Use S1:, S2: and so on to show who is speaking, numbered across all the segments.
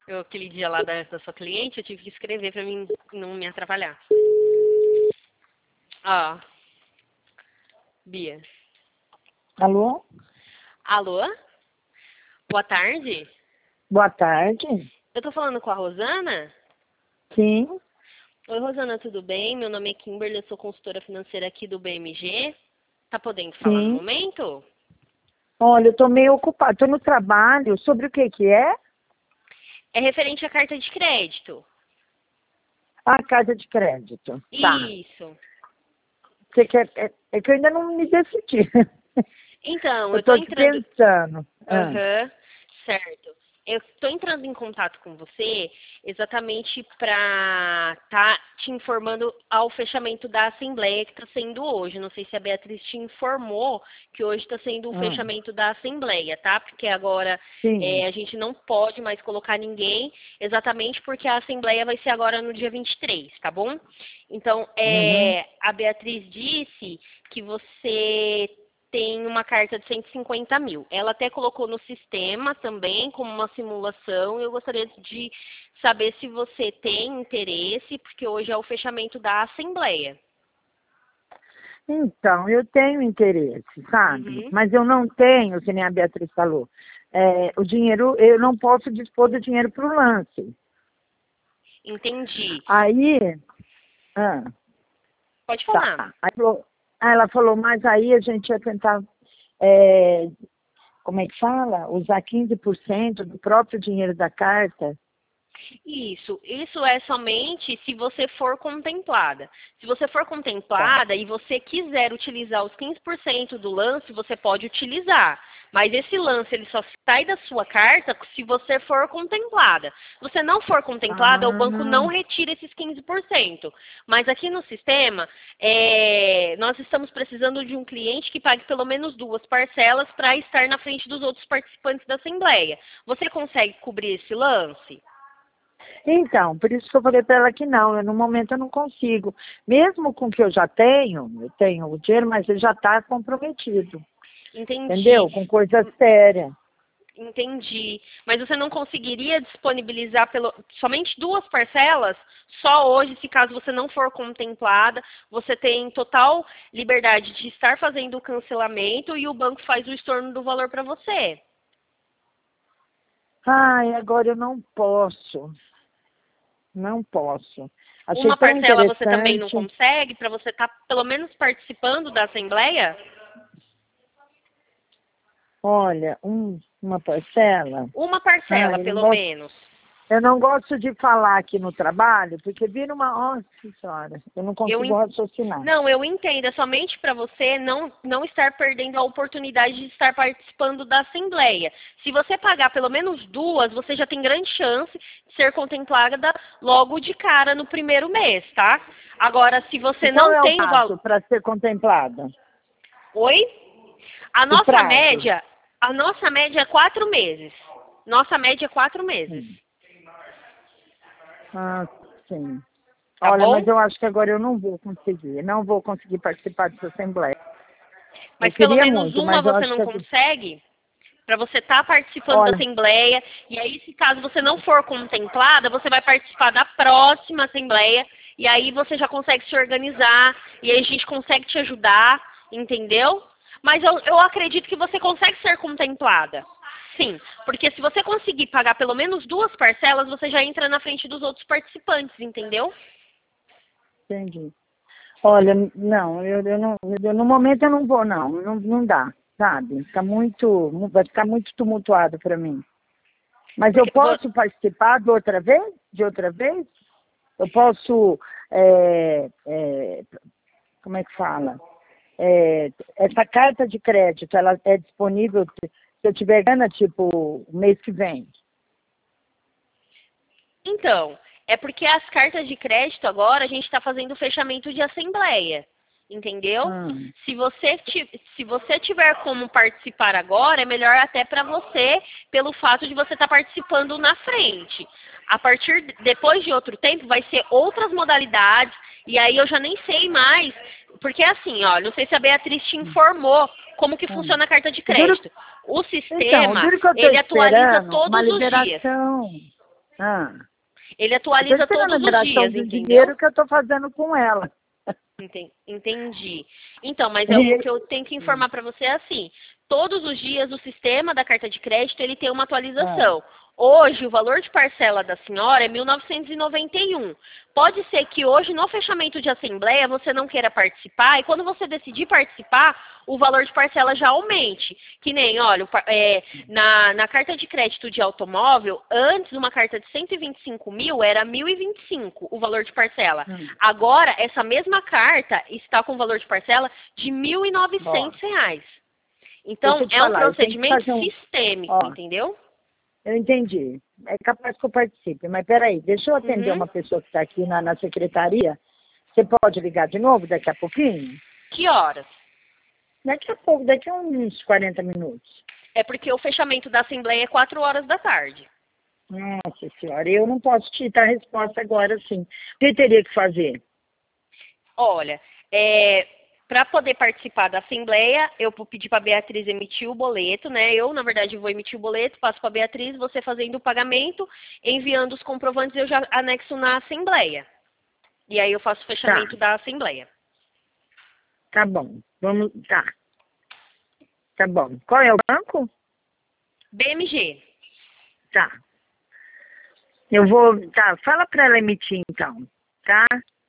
S1: Aquele dia lá da sua cliente, eu tive que escrever pra mim não me atrapalhar. Ó, Bia.
S2: Alô?
S1: Alô? Boa tarde.
S2: Boa tarde.
S1: Eu tô falando com a Rosana?
S2: Sim,
S1: Oi, Rosana, tudo bem? Meu nome é Kimberly, eu sou consultora financeira aqui do BMG. Tá podendo falar no
S2: sim.
S1: momento?
S2: Olha, eu tô meio ocupada, tô no trabalho. Sobre o que que é?
S1: É referente à carta de crédito.
S2: A carta de crédito. Tá.
S1: Isso.
S2: Você quer, é que eu ainda não me decidi.
S1: Então,
S2: Eu
S1: eu tô
S2: tô aqui
S1: entrando.
S2: pensando.
S1: Aham, certo. Eu estou entrando em contato com você exatamente para estar te informando ao fechamento da Assembleia que está sendo hoje. Não sei se a Beatriz te informou que hoje está sendo o
S2: Hum,
S1: fechamento da Assembleia, tá? Porque agora
S2: sim.
S1: a gente não pode mais colocar ninguém, exatamente porque a Assembleia vai ser agora no dia 23, tá bom? Então,
S2: Uhum.
S1: a Beatriz disse que você tem uma carta de 150 mil. Ela até colocou no sistema também, como uma simulação. Eu gostaria de saber se você tem interesse, porque hoje é o fechamento da Assembleia.
S2: Então, eu tenho interesse, sabe?
S1: Uhum,
S2: Mas eu não tenho, que nem a Beatriz falou, o dinheiro, eu não posso dispor do dinheiro para o lance.
S1: entendi.
S2: Aí, ah,
S1: Pode
S2: tá.
S1: falar.
S2: Aí ela falou, mas aí a gente ia tentar, é, como é que fala? Usar 15% do próprio dinheiro da carta.
S1: Isso é somente se você for contemplada. Se você for
S2: Tá.
S1: contemplada e você quiser utilizar os 15% do lance, você pode utilizar. Mas esse lance ele só sai da sua carta se você for contemplada. Se você não for contemplada, o banco não
S2: Ah,
S1: retira esses 15%. Mas aqui no sistema, nós estamos precisando de um cliente que pague pelo menos 2 parcelas para estar na frente dos outros participantes da Assembleia. Você consegue cobrir esse lance?
S2: então, por isso que eu falei para ela que não, no momento eu não consigo. Mesmo com o que eu tenho o dinheiro, mas ele já está comprometido,
S1: Entendi.
S2: entendeu? Com coisa séria.
S1: Entendi. Mas você não conseguiria disponibilizar somente 2 parcelas? Só hoje, se caso você não for contemplada, você tem total liberdade de estar fazendo o cancelamento e o banco faz o estorno do valor para você.
S2: Ai, agora eu não posso, não posso. Achei
S1: Uma
S2: tão
S1: parcela você também não
S2: interessante.
S1: consegue para você estar pelo menos participando da assembleia?
S2: Olha, uma parcela.
S1: Uma parcela,
S2: Ai, eu não
S1: pelo
S2: gosto.
S1: menos.
S2: Eu não gosto de falar aqui no trabalho, porque vira uma. Nossa senhora, eu não
S1: Eu
S2: consigo
S1: en-
S2: raciocinar.
S1: Não, eu entendo. É somente para você não estar perdendo a oportunidade de estar participando da Assembleia. Se você pagar pelo menos 2, você já tem grande chance de ser contemplada logo de cara no primeiro mês, tá? Agora, se
S2: E
S1: você
S2: qual
S1: não
S2: é o
S1: tem o valor.
S2: prazo para ser contemplada?
S1: Oi? A
S2: O
S1: nossa
S2: prazo?
S1: média, a nossa média é 4 meses. Nossa média é 4 meses.
S2: Sim. Ah, sim.
S1: Tá
S2: Olha,
S1: bom?
S2: mas eu acho que agora eu não vou conseguir participar dessa assembleia. Eu
S1: Mas pelo
S2: queria
S1: menos
S2: muito,
S1: uma
S2: mas eu
S1: você
S2: acho
S1: não
S2: que,
S1: consegue? Para você estar participando da
S2: olha,
S1: Assembleia. E aí, se caso você não for contemplada, você vai participar da próxima Assembleia. E aí você já consegue se organizar. E aí a gente consegue te ajudar, entendeu? Mas eu acredito que você consegue ser contemplada. Sim, porque se você conseguir pagar pelo menos 2 parcelas, você já entra na frente dos outros participantes, entendeu?
S2: entendi. Olha, não, no momento eu não vou, não dá, sabe? Vai ficar muito tumultuado para mim. Mas eu
S1: Porque
S2: posso participar de outra vez? De outra vez? Eu posso, é, é, como é que fala? Essa carta de crédito, ela é disponível se eu tiver grana, tipo, mês que vem.
S1: Então, é porque as cartas de crédito agora a gente está fazendo o fechamento de assembleia, entendeu?
S2: Hum.
S1: Se você tiver como participar agora, é melhor até para você, pelo fato de você estar participando na frente. Depois de outro tempo, vai ser outras modalidades, e aí eu já nem sei mais, porque assim, ó, não sei se a Beatriz te informou como que
S2: Hum.
S1: funciona a carta de
S2: O duro,
S1: crédito. O
S2: então, o
S1: sistema,
S2: duro que eu estou
S1: ele atualiza
S2: esperando, uma
S1: todos os dias.
S2: liberação. Ah.
S1: Ele
S2: Eu tô
S1: atualiza
S2: esperando a
S1: todos os
S2: liberação
S1: dias,
S2: do
S1: entendeu?
S2: dinheiro que eu tô fazendo com ela.
S1: Entendi. Então, mas o que eu tenho que informar para você é assim, todos os dias o sistema da carta de crédito ele tem uma atualização. Hoje, o valor de parcela da senhora é 1.991. Pode ser que hoje, no fechamento de assembleia, você não queira participar, e quando você decidir participar, o valor de parcela já aumente. Que nem, olha, na carta de crédito de automóvel, antes uma carta de 125 mil era 1.025 o valor de parcela. Agora, essa mesma carta está com o valor de parcela de R$1.900. Então, é um procedimento sistêmico, entendeu?
S2: Eu entendi. É capaz que eu participe. Mas peraí, deixa eu atender uma pessoa que está aqui na secretaria. Você pode ligar de novo daqui a pouquinho?
S1: Que horas?
S2: Daqui a pouco, daqui a uns 40 minutos.
S1: É porque o fechamento da Assembleia é 4 horas da tarde.
S2: Nossa Senhora, eu não posso te dar a resposta agora, sim. O que teria que fazer?
S1: Olha, para poder participar da Assembleia, eu vou pedir para a Beatriz emitir o boleto, né? Eu, na verdade, vou emitir o boleto, passo para a Beatriz, você fazendo o pagamento, enviando os comprovantes, eu já anexo na Assembleia. E aí eu faço o fechamento da Assembleia.
S2: Tá bom, vamos, Tá bom. Qual é o banco?
S1: BMG.
S2: Tá. Eu vou, fala para ela emitir então, tá?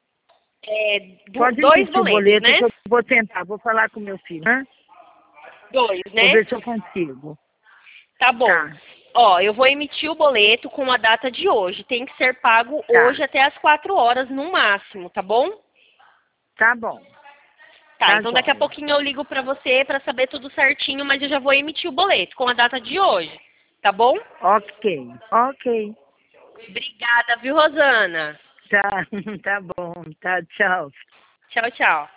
S2: Pode
S1: Dois
S2: emitir o
S1: boletos,
S2: boleto,
S1: né?
S2: que eu vou tentar, vou falar com meu filho, né?
S1: 2, né?
S2: Vou ver se eu consigo.
S1: Tá bom. Ó, eu vou emitir o boleto com a data de hoje. Tem que ser pago hoje até as 4 horas no máximo, tá bom?
S2: Tá bom.
S1: Tá, então daqui a pouquinho eu ligo pra você pra saber tudo certinho, mas eu já vou emitir o boleto com a data de hoje, tá bom?
S2: Ok.
S1: Obrigada, viu, Rosana?
S2: Tá, tá bom. Tá, tchau.
S1: Tchau, tchau.